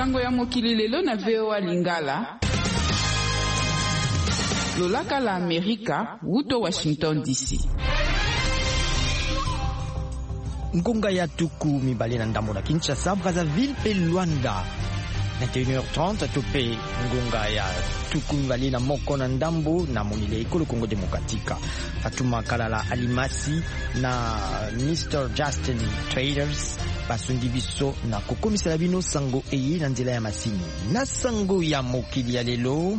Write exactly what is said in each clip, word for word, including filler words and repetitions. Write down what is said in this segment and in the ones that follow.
Sango ya mokili lelo na V O A Lingala. Lolaka la Amerika, wuto Washington D C. Ngonga ya tuku mibale na ndambo na Kinshasa, Brazzaville pe Luanda. vingt et une heures trente topé ngonga ya tuku mibale na moko na ndambo na monile ekolo Congo Demokratika. Fatuma Kalala Alimasi na mister Justin Traders basundi biso na kokomisa bino sango eye na nzela ya masini. Na sango ya mokili ya lelo,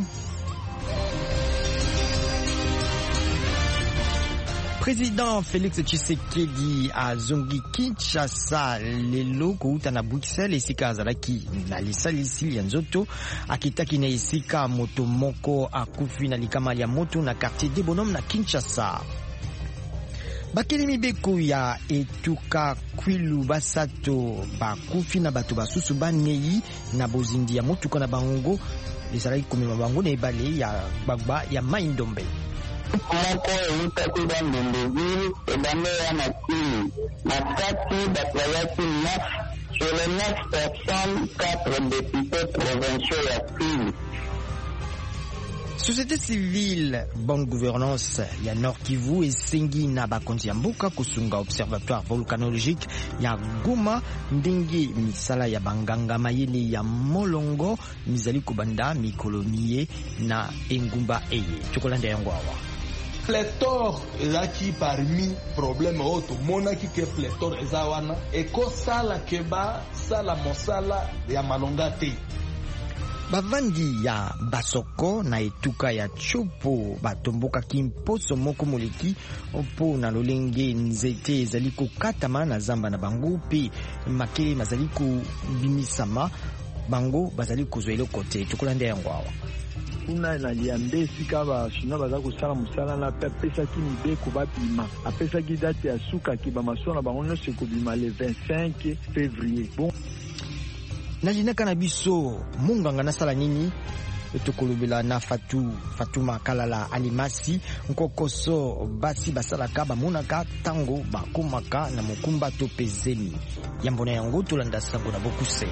Président Félix Tshisekedi azongi Kinshasa lelo kouta na Bruxelles esika azalaki na lisalisi ya nzoto akitaki na esika moto moko akufi na likama ya moto na quartier de Bonhomme na Kinshasa. Bakeli mibeko ya etuka kwilu basato bakufi na bato basusu banei na bozindi ya motuka na bango ezalaki komema bango na ebale ya gbagba ya Mai-Ndombe. Moko eutaki bandendeville ebande ya na kili na kati batwayaki neuf sur les neuf personnes quatre députés provinciaux ya kili. Société civile, bonne gouvernance ya Nord Kivu esengi na bakonzi ya mboka kusunga observatoire volcanologique ya Goma ndenge misala ya banganga mayele ya molongo mizali kubanda mikolonie na engumba eye. Chokolanda yango awa. Pléthore ezaki parmi problème oto monaki ke pléthore ezawana eko sala keba sala mosala ya malonga te. Bavandi ya basoko na etuka ya chopo batomboka kimposo moko moleki opo na lolenge nzete ezali kokatama na zamba na bango pe makele mazali kubimisama bango bazali kozwa eloko te. Chokolanda yango awa. Kuna na liambe sika ba shina baza kusala musala na pesa ki mibeko babima apesa ki date ya suka ki ba masona bango no se kubima le vingt-cinq février. Bon na jinaka na biso munganga na sala nini etokolobela na Fatu Fatuma Kalala Alimasi nkokoso basi basalaka bamonaka tango bakomaka na mokumba to pezeni yambona yango tolanda sango na bokuse.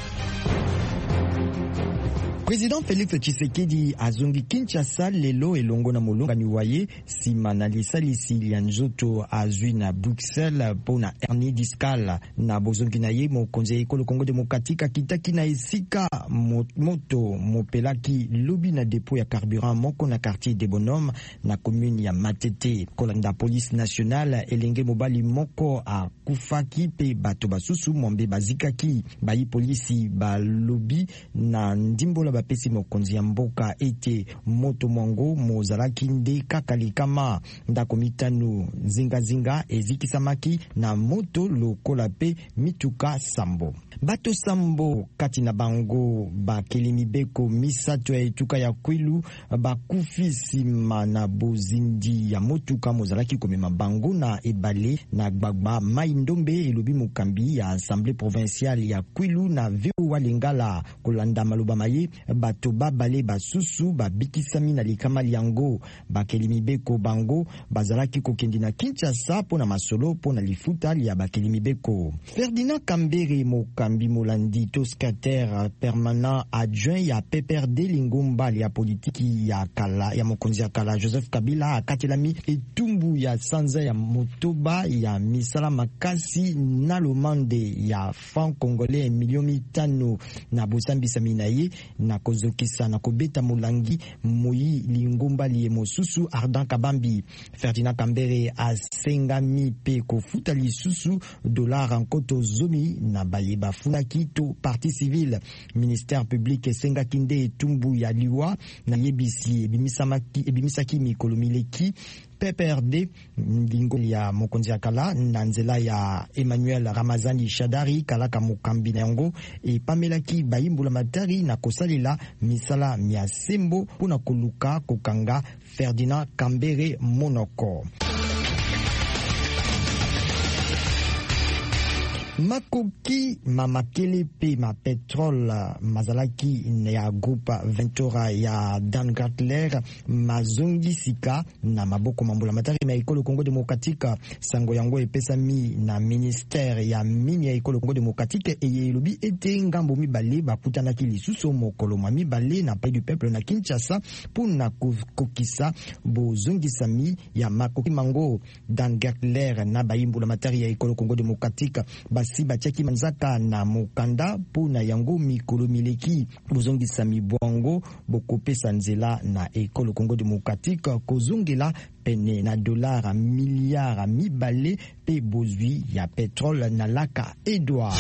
Président Félix Tshisekedi azongi Kinshasa lelo elongo na molonga ni waye sima na lisalisi ya nzoto azwi na Bruxelles pona hernie discale na bozongi na ye mokonzi ekolo Congo Demokratika kitaki na esika moto mopelaki lobi na dépôt ya carburant moko na quartier de Bonhomme na commune ya Matete. Kolanda police nationale elenge mobali moko a kufaki pe bato basusu mombe bazikaki bayi polisi ba lobi na ndimbola bapesi mokonzi ya mboka ete moto mwango mozalaki nde kaka likama ndako mitano zinga zinga ezikisamaki na moto lokola pe mituka sambo. Bato sambo kati na bango bakeli mibeko misato ya etuka ya kwilu bakufi sima na bozindi ya motuka mozalaki komema bango na ebale na gbagba Mai-Ndombe elobi mokambi ya Assemblée provinciale ya kwilu na V O A Lingala. Kolanda maloba maye bato babale basusu babikisami na likama yango bakeli mibeko bango bazalaki kokendi na Kinshasa pona masolo pona lifuta ya bakeli mibeko. Ferdinand Kambere mokambi molandi toscater permanent adjoint ya P P R D lingomba ya politiki ya kala ya mokonzi ya kala Joseph Kabila akatelami etumbu ya sanza ya motoba ya misala makasi na lomande ya franc congolais million mitano na bosambisa minaye na kozokisa na kobeta molangi moyi lingomba liye mosusu Ardan Kabambi. Ferdinand Kambere asengami pe kofuta lisusu dollar nkoto zomi na bayeba funa kito parti civile ministère public esenga kinde etumbu ya liwa na yebisi ebimisaki ebimisaki mikolo mileki P P R D ndingo ya mokonzi ya kala na nzela ya Emmanuel Ramazani Shadari kalaka mokambi na yango e pamelaki bayimbula matari na kosalela misala mia sembo pona koluka kokanga Ferdinand Kambere monoko. Makoki mamakele pe ma petrol mazalaki ya groupe Ventura ya Dan Gartler mazongi sika na maboko mambula matari ya ekolo Congo Démocratique. Sango yango epesami na ministère ya mini ya ekolo Congo Démocratique eye lobi ete ngambo mibale bakutanaki lisusu mokolo ma mibale na Palais du Peuple na Kinshasa pona kokisa bozongisami ya makoki mango Dan Gartler na bayimbula matari ya ekolo Congo Démocratique. Basi batiaki manzaka na mokanda pona yango mikolo mileki bozongisami bwango bokopesa nzela na ekolo Congo Démocratique kozongela pene na dolara miliara mibale pe bozwi ya petrole na laka Edouard.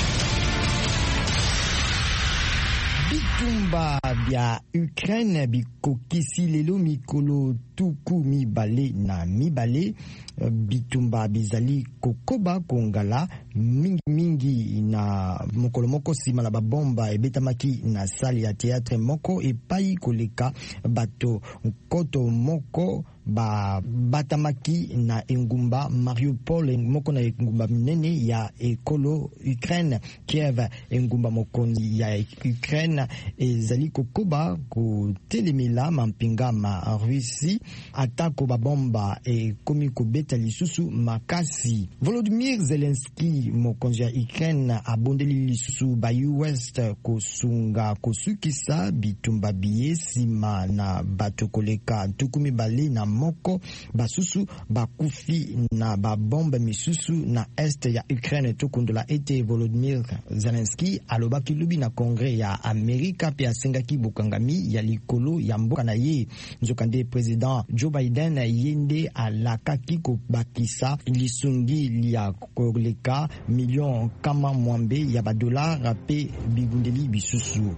Bitumba bya Ukraine bikokisi lelo mikolo tuku mibale na mibale. Bitumba bizali kokoba kongala mingi mingi na mokolo moko sima la babomba ebetamaki na sali ya théâtre moko epai koleka bato koto moko ba batamaki na engumba Mariupol moko na engumba minene ya ekolo Ukraine. Kiev engumba mokonzi ya Ukraine ezali kokoba kotelemela mampinga ma Russie atako babomba e komi kobeta lisusu makasi. Volodymyr Zelensky mokonzi ya Ukraine abondeli lisusu ba U S kosunga kosukisa bitumba biye sima na bato koleka tukumi bale na moko basusu bakufi na babombe misusu na est ya Ukraine tokundola ete Volodymyr Zelensky alobaki lubi na kongre ya Amerika pe asengaki bokangami ya likolo ya mboka na ye. Nzokande president Joe Biden yende alakaki kobakisa lisungi lia koleka million kama mwambe ya badolar pe bigundeli bisusu.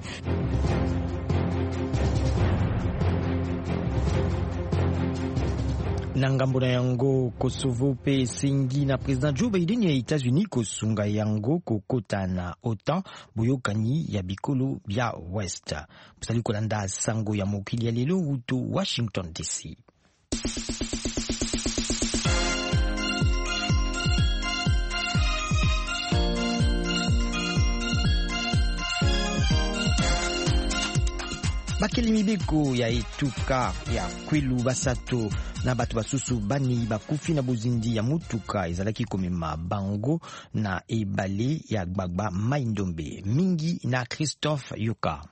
Nangambo na yango Kosovo pe singi na president Joe Biden ya États-Unis kosunga yango kokota na OTAN boyokani ya bikolo bya West. Pusali kolanda sango ya mokili ya lelo uto Washington D C. Bakeli mibeko ya etuka ya Kwilu Basato na batu basusu bani bakufi na bozindi ya mutuka ezalaki komema bango na ebale ya Gbagba Maindombe mingi na Christophe Yoka.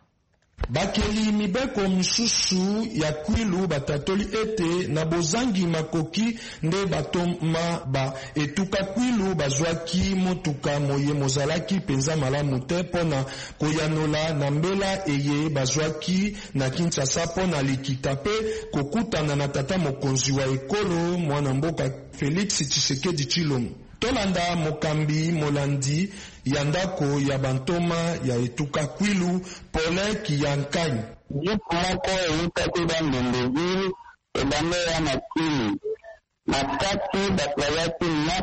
Bakeli mibeko msusu ya Kwilu batatoli ete na bozangi makoki nde batoma ba etuka Kwilu bazwaki motuka moye mozalaki penza malamu te pona koyanola na mbela eye bazwaki na Kinshasa pona likita pe kokutana na tata mokonzi wa ekolo mwana mboka Félix Tshisekedi Tshilombo. Tolanda mokambi molandi ya ndako ya bantoma ya etuka Kwilu Paulin Kiyankani. Jipu moko eutaki bandendezili ebame ya na Kwilu. Na kati batwayaki neuf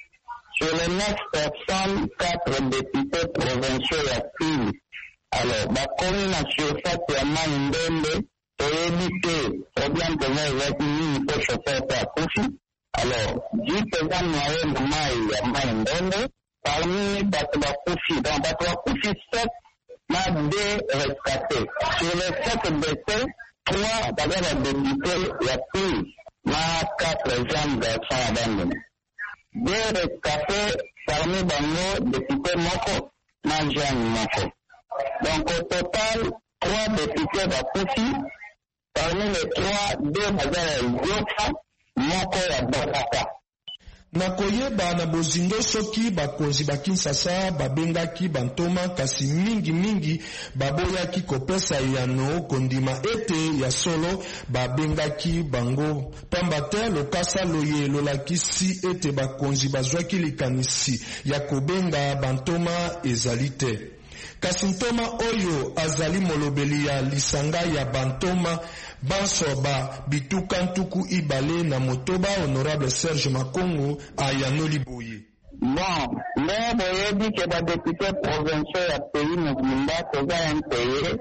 sur les neuf personnes, quatre députés provinciaux ya Kwilu. Alors, bakomi na surface ya Maindombe toyebi te obien peza ezaki nini po chauffeur pe akufi. Alors, jipe za noye na mai ya Maindombe parmi bato bakufi, donc bato bakufi sept na deux rescatés. Sur les sept décès, trois baza ba députés ya Kwilu na quatre jeunes garçons abandonnés. Deux rescatés parmi bango députés moko na jeune moko. Donc au total, trois députés bakufi, parmi les trois, deux baza ya Yoka moko ya Bakata. Na koyeba na bozindo soki bakonzi ba Kinshasa babengaki bantoma kasi mingi mingi baboyaki kopesa yano kondima ete ya solo babengaki bango. Pamba te lokasa loye lolakisi ete bakonzi bazwaki likanisi ya kobenga bantoma ezali te. Kasi ntoma oyo azali molobeli ya lisanga ya bantoma bansoba bituka ntuku ibale na motoba honorable Serge Makongo ayanoli boye. Bon, mais boyebi ke ba député provinciaux ya pays mobimba koza impayé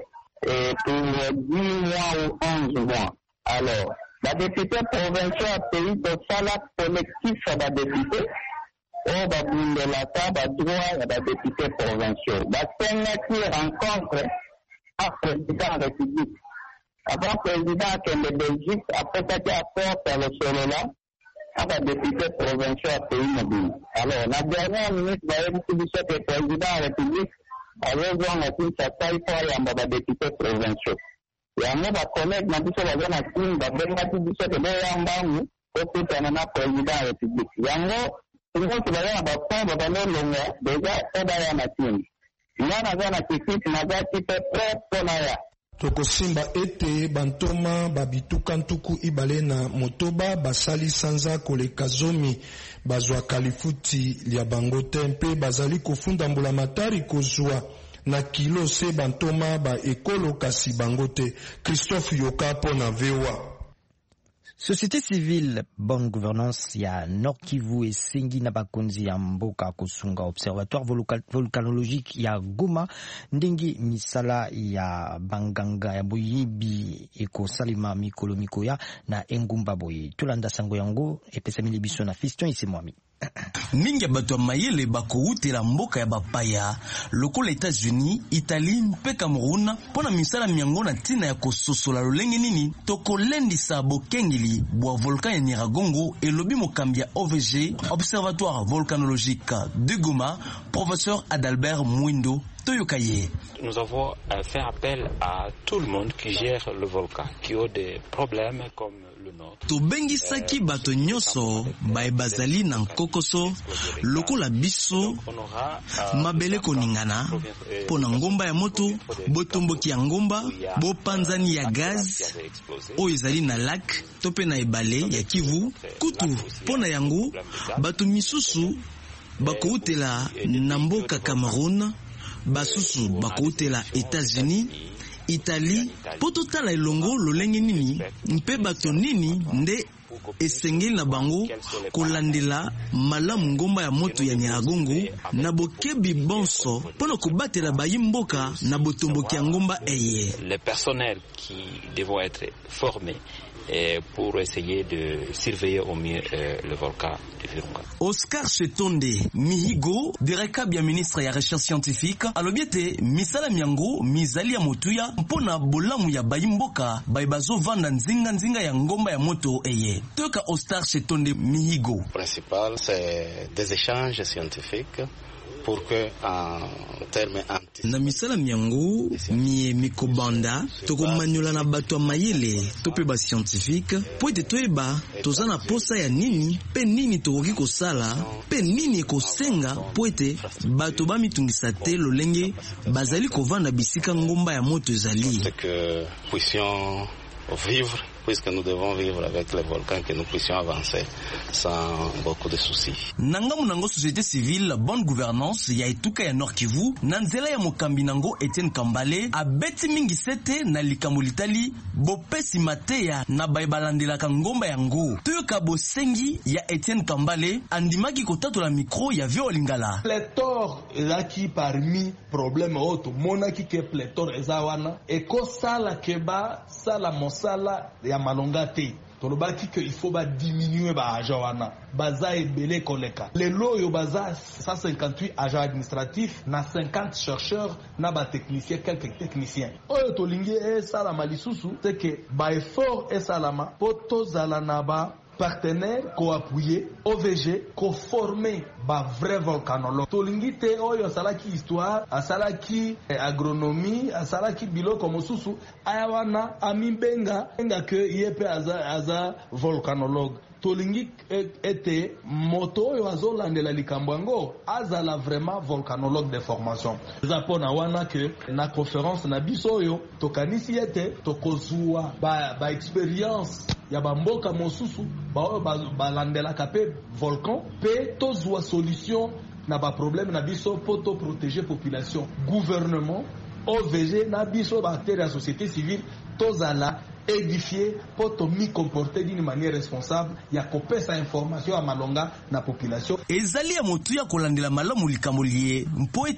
pour dix mois ou onze mois. Alors, ba député provinciaux ya pays tosala collectif ya ba député au babundelaka badroit ya badéputés provinciaux. Basengaki rencontre à président de la République. Avant président de Belgique, après ça, qui a fait le solo-là, à badéputés provinciaux à pays mobile. Alors, la dernière minute, vous avez dit que le président de la République avait besoin de Kinshasa, il faut aller à badéputés provinciaux. Yango bakolege na biso baza na timu babengaki biso teboya mbangu okutana na président ya république yango tungoki baza na bafond babalolonga deja obaya na timu nga naza na kifiti naza tipe pre mpona ya tokosimba ete bantoma babituka ntuku ibale na motoba basali sanza koleka zomi bazwa kalifuti lia bango te mpe bazali kofunda mbula matari kozwa na kilo se bantoma ba ekolo kasi bangote. Christophe Yoka pona vewa. Société civile, bonne gouvernance ya Nord Kivu et Sengi na bakonzi ya mboka kosunga observatoire volcanologique ya Goma ndingi misala ya banganga ya boyibi eko salima mikolo mikoya na engumba boyi. Tulanda sango yango epesa mili biso na Fiston isemwami. Mingi bato mayele bakoutela mboka ya bapaya lokola États-Unis, Italie mpe Cameroun pona misala miango na tina ya kososola lolenge nini tokolendisa bokengeli bwa volcan ya Nyiragongo elobi mokambi ya O V G Observatoire volcanologique de Goma professeur Adalbert Mwindo. Nous avons fait appel à tout le monde qui gère le volcan, qui a des problèmes comme le nôtre. Tobengisaki bato nyoso baebazali na kokoso lokola biso mabele koningana pona ngomba ya moto botomboki ya ngomba bopanzani ya gaz oyo ezali na lac tope na ebale ya Kivu kutu pona yango bato misusu bakoutela na mboka Cameroun basusu bakoutela États-Unis, Italie, poto tala elongo lolenge nini mpe bato nini nde esengeli na bango kolandela malamu ngomba ya moto ya Nyiragongo na bokebi bonso pona kobatela bayimboka na botomboki ya ngomba eye. Les personnels qui devront être formés et pour essayer de surveiller au mieux euh, le volcan du Virunga. Oscar Chetonde Mihigo, directeur bien ministre ya recherche scientifique, alobiete misala miango mizali ya motuya mpona bolamu ya bayimboka baibazo vanda nzinga nzinga ya ngomba ya moto eye. Toka Oscar Chetonde Mihigo. Le principal c'est des échanges scientifiques pour que en termes anti na misala miango mie mikobanda tokomanyola na bato mayele tope ba scientifique po ete toeba tozana posa ya nini pe nini tokoki kosala pe nini kosenga po ete bato bamitungisa te lolenge bazali kovanda bisika ngomba ya moto ezali que puissions vivre puisque nous devons vivre avec les volcans, que nous puissions avancer sans beaucoup de soucis. Nangamu nango société civile, bonne gouvernance, ya etuka ya Nord Kivu, nanzela ya mokambi nango Etienne Kambale, abeti mingi sete na likambo litali, bopesi mateya na baibalandela kangomba yango. Tuyoka bosengi ya Etienne Kambale, andimaki kotato la micro ya Vio Lingala. Pléthore ezaki parmi problème auto, monaki ke pléthore ezawana, eko sala keba, sala mosala, ya malonga te tolobaki que il faut ba diminuer ba agent wana baza ebele koleka lelo yo baza cent cinquante-huit agents administratifs na cinquante chercheurs na ba techniciens quelques techniciens oyo tolingi e sala malisusu c'est que ba effort e salama poto zala na ba partenaire co-appuyé O V G co-formé ba vrai volcanologue tolingi te oyo asalaki histoire asalaki eh, agronomie asalaki biloko mosusu ayawana amimbenga enga ke yepe aza aza volcanologue tolingi ete moto oyo azolandela likambo yango azala vraiment volcanologue de formation zapona wana ke na conférence na biso oyo tokanisi ete tokozua ba, ba expérience ya bamboka mosusu ba balandela kape volcan pe tozwa solution na ba problème na biso poto protéger population gouvernement O V G na biso ba acteurs la société civile tozala édifié pour te mi comporter d'une manière responsable ya kopesa information à malonga na population ezali ya motu ya kolandela malamu likambo lié mpo ete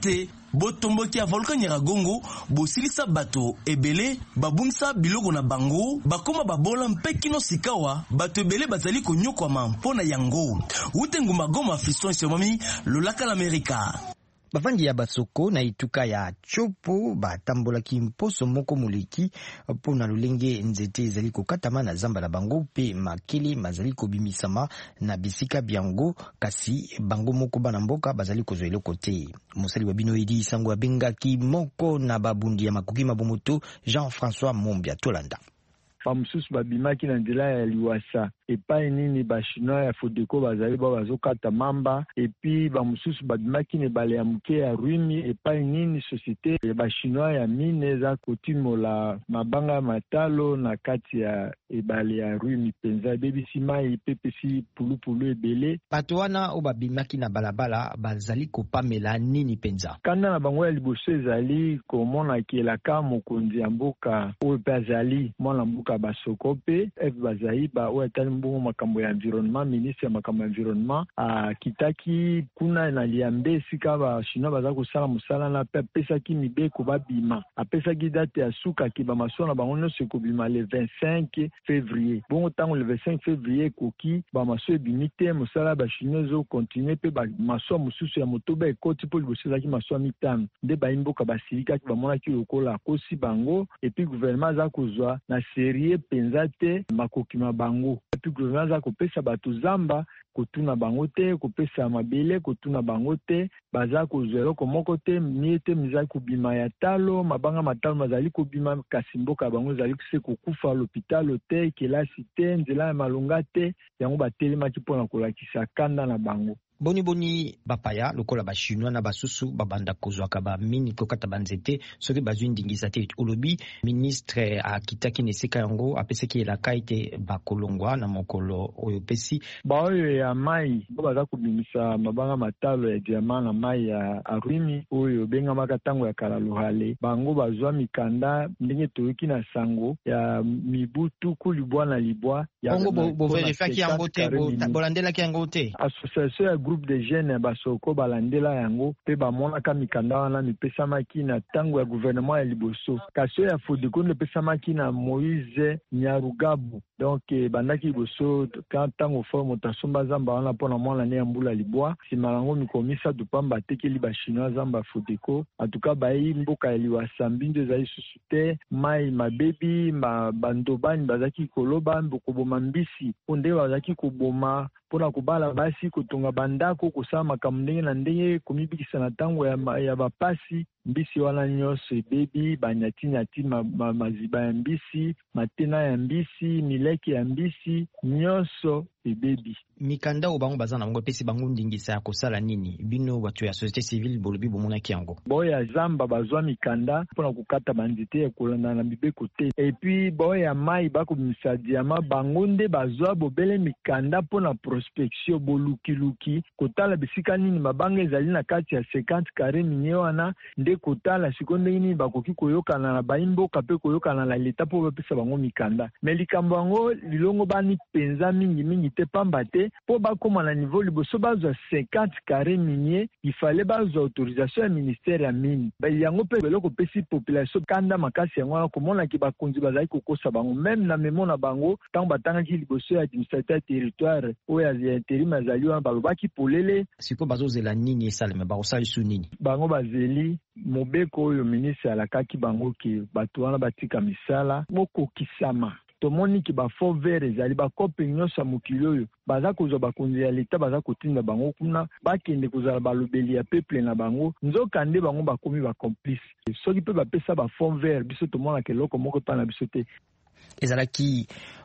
botomboki ya volcan Nyiragongo bosilisa bato ebele babungisa biloko na bango bakoma babola mpe kino sikawa bato ebele bazali konyokwama mpona yango ute nguma Goma Fiston Somami lolaka l'Amerika. Bavandi ya basoko na ituka ya chopo batambolaki mposo moko muleki pona lolenge nzete ezali kokatama na zamba la bango pe makili mazali kobimisama na bisika biango kasi bango moko bana mboka bazali kozwa eloko te. Mosali wa bino edi sango abengaki moko na babundi ya makoki mabomoto Jean-François Mombia Tolanda. Famususu babimaki na nzela ya liwasa epai nini ba chinois ya Fodeko bazali ba bazokata mamba epi bamususu babimaki ne bale ya muke ya Rwimi epai nini societe ya ba chinois ya mine za kotimola mabanga matalo na kati ya ebale ya Rwimi penza bebisi mai pepesi pulupulu ebele. Bato wana o babimaki na balabala bazali kopamela nini penza kanda na bango ya liboso ezali komona kielaka mokonzi ya mboka oyo pe azali mwana mboka basoko pe F bazali ba oyo etali mbongo makambo ya environnement ministre ya makambo ya environnement a kitaki kuna na liambe esika ba chinois baza kosala mosala na pe apesaki mibeko babima apesaki date ya suka ki bamaso na bango nyonso ekobima le vingt-cinq février bongo ntango le vingt-cinq février ekoki bamaso ebimi te mosala ba chinois ezokontinue pe bamaso mosusu ya motoba ekoti mpo liboso ezalaki maso ya mitano nde bayimboka basilikaki bamonaki lokola akosi bango epi gouvernement aza kozwa na serie penza te makoki ma bango epi gouvernement aza kopesa bato zamba kotuna bango te kopesa mabele kotuna bango te baza kozwa eloko moko te mie te mizali kobima ya talo mabanga matalo mazali kobima kasi mboka bango ezali se kokufa l'hôpital te kelasi te nzela ya malonga te yango batelemaki mpona kolakisa kanda na bango. Boni boni bapaya lokola ba chinois na basusu babanda kozwaka ba mini kokata banzete soki bazwi ndingisa te olobi ministre akitaki neseka yango apeseki elaka ite bakolongwa na mokolo oyo pesi ba oyo ya mai bo baza kubimisa mabanga matalo ya diamant na mai ya Arwimi oyo benga makatango ya kala lohale bango bazwa mikanda ndenge toyoki na sango ya mibutu kulibwa na libwa ya bongo bo, bo verifiaki yango te bo bolandelaki yango te association ya groupe de jeunes basoko balandela yango pe bamonaka mikanda wana mipesamaki na tango ya gouvernement ya liboso kasi ya Fodeko nepesamaki na Moïse Nyarugabu donc bandaki liboso tango fo motasomba zamba wana pona mwana ne ya mbula libwa sima lango mikomisa tupamba tekeli ba chinois zamba Fodeko atuka bayi mboka ya liwasa mbindo za isusu te mai mabebi ma bandobani bazaki koloba mbokoboma mbisi onde bazaki koboma pona kubala basi kutunga bandako kusama makambo ndenge na ndenge komibikisa na tango ya, ya bapasi mbisi wana nyonso ebebi banyati nyati ma, ma, maziba ya mbisi matena ya mbisi mileki ya mbisi nyonso ebebi. Mikanda o bango bazana bango pesi bango ndingisa ya kosala nini bino bato ya société civile bolobi bomonaki yango boya zamba bazwa mikanda mpona kokata banzete ya kolanda na mibeko te epuis boya mai bakobimisa diama bango nde bazwa bobele mikanda mpona prospection bolukiluki kotala bisika nini mabanga ezali na kati ya cinquante carré minye wana nde kotala siko ndenge nini bakoki koyokana na bayimboka mpe koyokana na leta mpo bapesa bango mikanda me likambo yango lilongo bani penza mingi mingi te pamba te po bakoma na niveau liboso bazwa cinquante carré minier ifale bazwa autorisation ya ministère ya mine yango mpe beloko pesi population kanda makasi yango wana komonaki bakonzi bazali kokosa bango meme na memo na bango ntango batangaki liboso ya administrateur ya territoire oyo ya intérim azali wana balobaki polele siko bazozela nini esalema bakosala su nini bango bazeli mobeko oyo ministre alakaki bango ke bato wana batika misala mokokisama tomoni ki ba fond vert ezali bakope nyonso ya mokili oyo baza kozwa bakonzi ya leta baza kotinda bango kuna bakende kozala balobeli ya peuple na bango nzoka nde bango bakomi bacomplice soki mpe bapesa ba fond vert biso tomonaka eloko moko epa na biso te. Ezalaki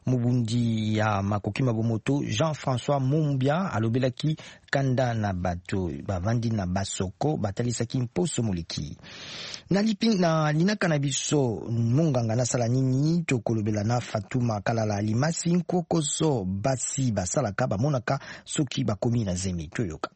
mubundi ya makoki mabomoto Jean-François Mombia alobelaki kanda na bato bavandi na basoko batalisaki mposo moleki na lipi na linaka na biso munganga nasala nini tokolobela na Fatuma Kalala Limasi nkokoso basi basalaka bamonaka soki bakomi na zemi toyoka.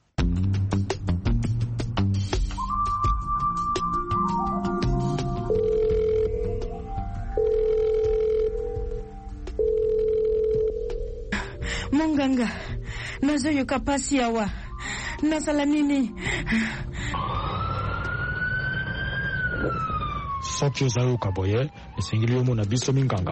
Munganga nazoyoka pasi awa nasala nini soki ozali okaboye esengeli omona biso minganga.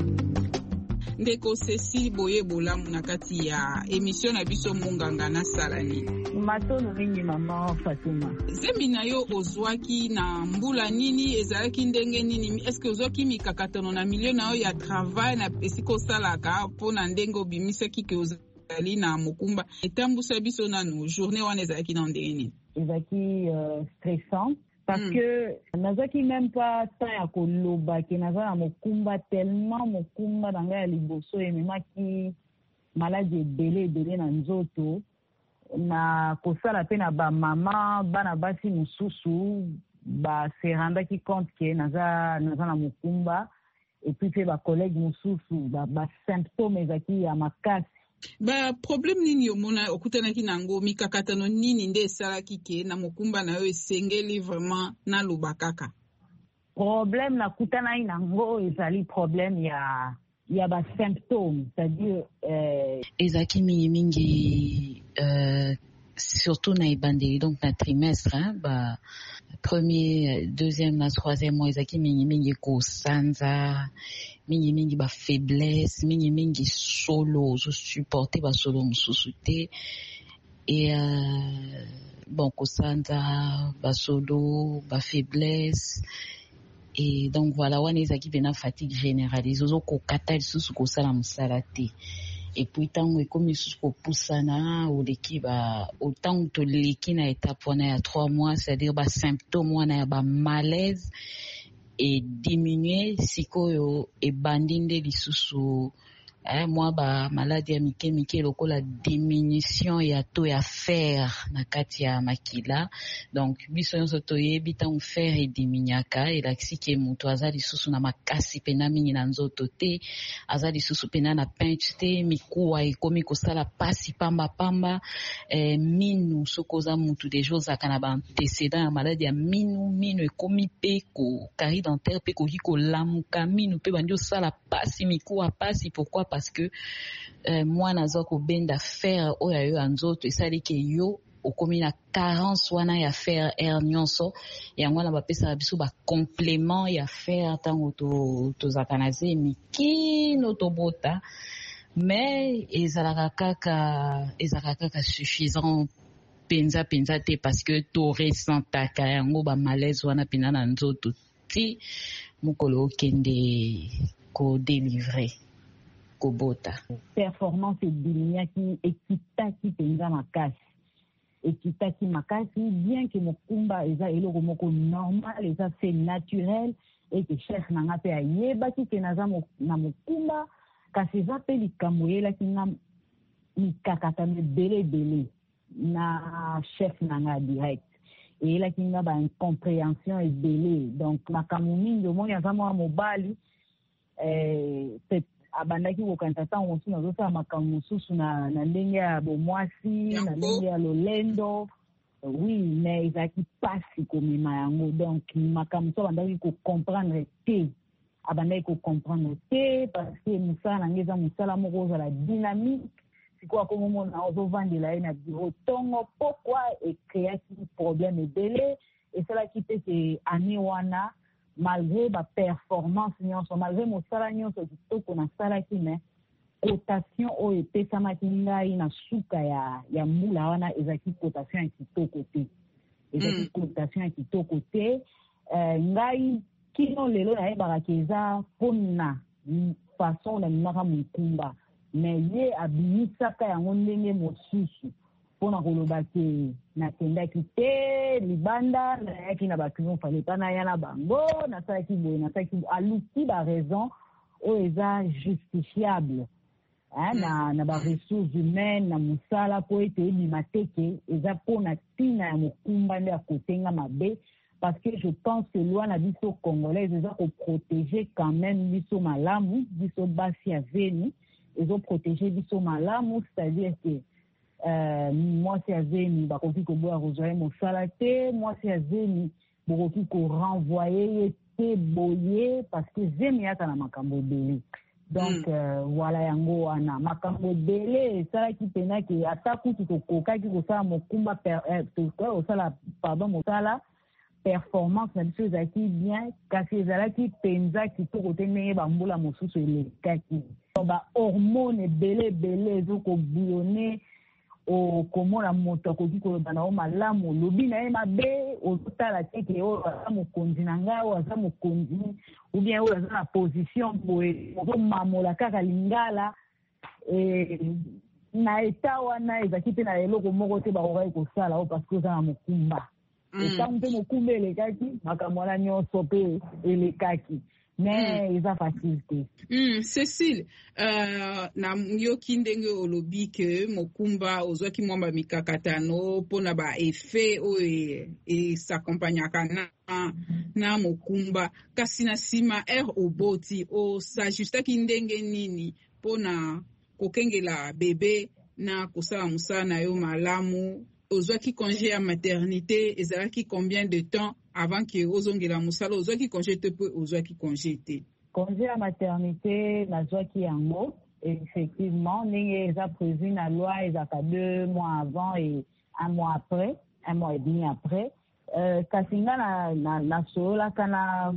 Ndeko Cécile Boye Bolamu na kati ya émission na biso Munganga na Salani. Matono mingi mama Fatuma. Zembi na yo ozwaki na mbula nini ezalaki ndenge nini? Est-ce que ozwaki mikakatono na milieu na yo ya travail na esiko salaka pona ndenge obimisaki ke ozali na mokumba etambusa biso nanu journée wana ezalaki na ndenge nini? Ezalaki uh, stressant. Parce mm. que nazaki même pas temps ya koloba ke nazala mokumba tellement mokumba na ngai ya liboso ememaki maladi ebele ebele na nzoto na kosala pe na bamama bana basi mosusu baserandaki compte ke naza naza na mokumba epuis pe bacollègue mosusu basymptôme ezalaki ya makasi. Ba problème nini omona okutanaki nango mikakatano nini nde esalaki ke na mokumba na yo esengeli vraiment na lobakaka? Problème na kutanaki nango ezali problème ya ya ba symptômes, c'est-à-dire euh ezaki mingi mingi euh surtout na ebandeli donc na trimestre hein, ba premier deuxième na troisième mois ezaki mingi mingi ko sanza mingi mingi ba faiblesse mingi mingi solo je supporter ba solo mususu te et euh, bon ko sanza ba solo ba faiblesse et donc voilà wana ezaki pena fatigue généralisée ozo ko kata lisusu ko sala musala te. Et puis tango ekomi lisusu kopusana oleki ba autant toleki na étape wana ya trois mois, c'est-à-dire ba symptômes wana ya ba malaise et diminuer sikoyo ebandi nde lisusu eh, moi ba maladie ya mike mike lokola diminution ya taux ya fer na kati ya makila. Donc biso nyonso toyebi tango fer ediminyaka elakisi ke moto aza lisusu na makasi pena mingi na nzoto te, aza lisusu pena na pinche te, mikuwa ekomi kosala pasi pamba pamba eh, minu soko oza mutu deja ozalaka na baantécédent ya maladie ya minu minu ekomi pe ko carie dentaire pe koki kolamuka minu pe bandi osala pasi mikuwa pasi. Pourquoi? Parce que euh, moi naza ko benda fer oyo yo anzoto esali ke yo okomi na carence wana ya fer er nyonso yango na bapesa biso ba complément ya fer tango to tozaka na zemi kino tobota mais ezalaka kaka ezalaka kaka suffisant penza penza te parce que to resentaka yango ba malaise wana pina na nzoto ti mukolo okende ko délivrer kobota. Performance ediminyaki ekitaki penza makasi ekitaki makasi bien que mokumba eza eloko moko normal eza c'est naturel et que chef nanga pe ayebaki ke naza na mokumba kasi eza pe likambo eyelaki nga mikakatano ebele ebele na chef nanga direct eyelaki nga ba incompréhension ebele. Donc makambo mingi omoni aza mwa mobali eh, abandaki kokanisa ntango mosusu nazosala makambo mosusu na ndenge ya bomwasi na ndenge ya lolendo oui mais ezalaki pasi komema yango. Donc makambo mosusu abandaki kocomprendre te abandaki kocomprendre te parce que mosala nange eza mosala moko ozala dynamique sikoyo akomomona ozovandela ye na biro ntongo pokwa ekreaki problème ebele esalaki pe ke ane wana malgré ba performance nyonso malgré mosala nyonso kitoko nasalaki me cotation oyo epesamaki ngai na suka ya, ya mbula wana ezalaki cotation ya kitoko te ezalaki mm. cotation ya kitoko te uh, ngai kino lelo nayebaka ke eza mpona façon namemaka mokumba me ye abimisaka yango ndenge mosusu mpona koloba ke nakendaki te libanda nayaki na baklion fale pa naya na bango nasalaki boye nasalaki aluki baraison oyo eza justifiable hein, na, na baressources humaines na mosala po ete ebima teke eza mpona ntina ya mokumba nde akotenga mabe parce que je pense que loi na biso congolaise eza koprotéger quand même biso malamu biso basi ya veni ezoprotéger biso malamu, c'est-à-dire que Euh, moi c'est azemi bakoki koboya kozwa mosala te, moi c'est azemi bokoki ko renvoyer te boye parce que zemi ata na makambo ebele. Donc mm. euh, voilà yango wana makambo ebele esalaki pena ke ata kutu tokokaki kosala mokumba osala pardon mosala performance na biso ezalaki bien kasi ezalaki mpenza kitoko te ndenge bambula mosusu elekaki bahormone ebele ebele ezokobuyone okomona moto akoki koloba na yo malamu olobi na ye mabe ozotala teke oyo aza mokonzi na ngai oyo aza mokonzi ou bien oyo aza na position boye ozomamola kaka lingala na eta wana ezalaki mpe na eloko moko te bakokai kosala oyo parce que oza na mokumba etango mpe mokumba elekaki makambo wana nyonso mpe elekaki mais eza facile te. Cécile, uh, na yoki ndenge olobi ke mokumba ozwaki mwa bamikakatano mpona baeffet oyo esakompanyaka na, na mokumba kasi na nsima ere oboti osajustaki ndenge nini mpona kokengela bebe na kosala mosala na yo malamu ozwaki congé ya maternité ezalaki combien de temps avant que ozongela musala ozwaki congé te pe ozwaki congé te? Congé ya maternité nazwaki yango effectivement ndenge eza prévu na loi ezaka deux mois avant et un mois après un mois et demi après euh, kasi nga na, na, nasololaka na,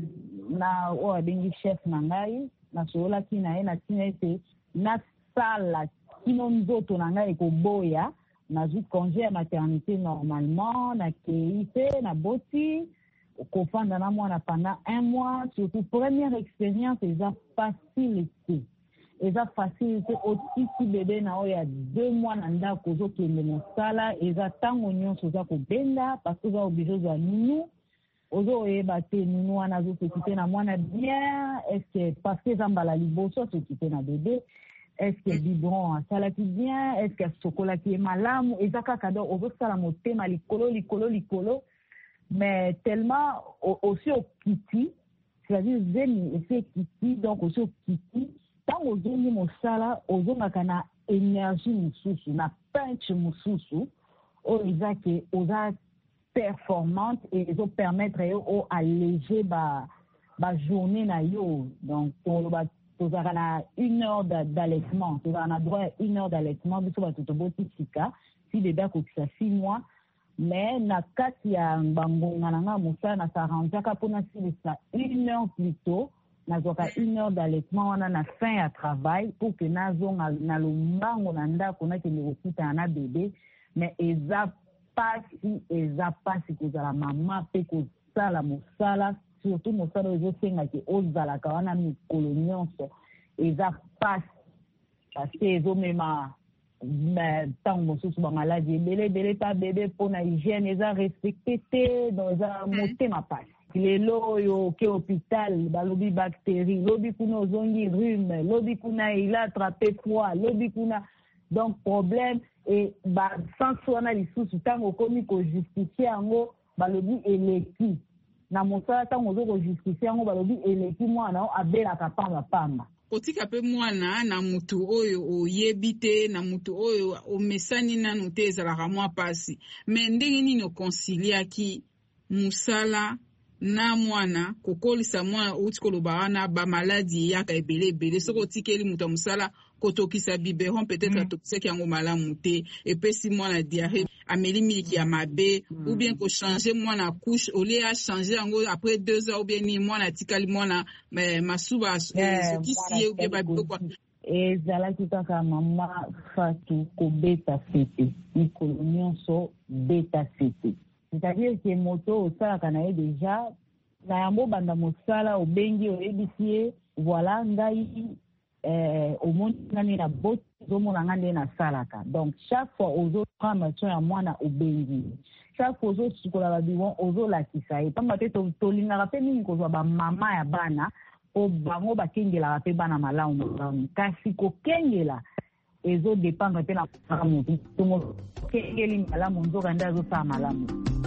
na oyo abengi chef na ngai nasololaki na ye natina ete nasala kino nzoto na ngai ekoboya nazwi congé ya maternité normalement nakei te naboti kofanda na mwana pendant un mois surtout première expérience eza facile te eza facile te otiki bebe na oyo ya deux mois na ndako ozokende mosala eza ntango nyonso oza kobenda parce que oza oblige ozwa nunu ozoyeba te nunu wana azosoki te na mwana bien estce parce que eza mbala liboso asoki te na bebe est-ce que biberon asalaki bien est-ce que asokolaki ye malamu eza kaka donc ozosala motema likolo likolo likolo mais tellement aussi okiti c'est-à-dire zemi esi ekiti donc aussi okiti ntango ozongi mosala ozongaka na énergie mosusu na punch mosusu oyo eza ke oza performante et ezopermettre yo oalléger bajournée na yo donc toloba tozalaka na une heure d'allaitement tozalaka na droit ya une heure d'allaitement biso bato toboti sika si bebe akokisa six mois mais na kati ya bangonga na nga mosala nasaranjaka mpona silisa une heure plus tôt nazwaka une heure d'allaitement wana na fin ya travail pour que nazonga na lombango na ndako nakende kokutana na bebe mais eza pasi eza pasi kozala mama mpe kosala mosala surtout mosala oyo ezosengaki ozalaka wana mikolo nyonso eza pasi parce que ezomema ntango mosusu bamaladi ebele ebele ta bebe mpona hygiène eza respecte te donc eza motema pasi lelo oyo oke hôpital balobi bactérie lobi kuna ozongi rhume lobi kuna il a attrapé froid lobi kuna donc problème e basansi wana lisusu ntango okomi kojustifie yango balobi eleki na mosala ntango ozo kojustifie yango balobi eleki mwana o abelaka pamba-pamba kotika pe mwana na mutu oyo oyebi te na mutu oyo omesani nanu te ezalaka mwa pasi me ndenge nini okonsiliaki musala na mwana kokolisa mwana uti koloba wana bamaladi eyaka ebele ebele soki otikeli mutu ya musala kotokisa biberon peut-être atokisaki yango malamu te epesi mwana diarrhée ameli miliki ya mabe ou bien kochange mwana couche olie achange yango après deux heures ou bien ni mwana atikali mwana masuba sokisi ye ou bien babikokwa ezalaki kaka mama Fatou kobeta fete mikolo nyonso beta fete c'est-à-dire que moto osalaka na ye déjà na yango banda mosala obengi oyebisi ye voilà ngai eh, omoni ngani na boti ozomona nga nde nasalaka donc chaque fois ozoprendre soin ya mwana obengi chaque fois ozosukola babibon ozolakisa ye pamba te tolingaka mpe mingi kozwa bamama ya bana po bango bakengelaka mpe bana malamu malamu kasi kokengela ezodépendre mpe na malamu tongo okengeli malamu nzoka nde azosala malamu.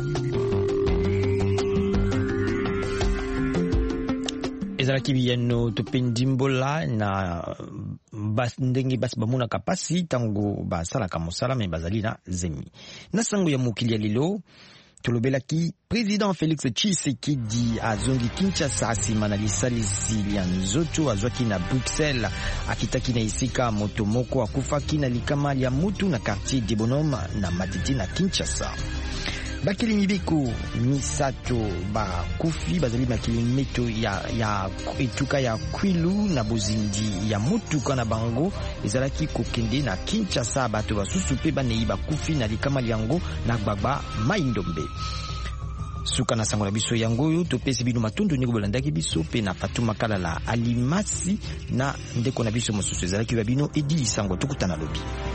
ezalaki biyano topendimbola na bas ndenge basi bamonaka pasi ntango basalaka mosala me bazali na zemi na sango ya mokili ya lelo tolobelaki président Félix Tshisekedi azongi Kinshasa asima na lisalisi ya nzoto azwaki na Bruxelles akitaki na isika moto moko akufaki na likama ya mutu na quartier de Bonhomme na Matiti na Kinshasa. bakili biko misato ba kufi bazali bakili meto ya ya etuka ya Kwilu na bozindi ya mutuka na bango ezalaki kokende na Kinshasa bato basusu pe banei ba kufi na likama yango na gbagba Maindombe. Suka na sango na biso yango yo topesi bino matundu ndeko bolandaki biso pe na Fatuma Kalala Alimasi na ndeko na biso mosusu ezalaki ba bino Edi Sango tukutana lobi.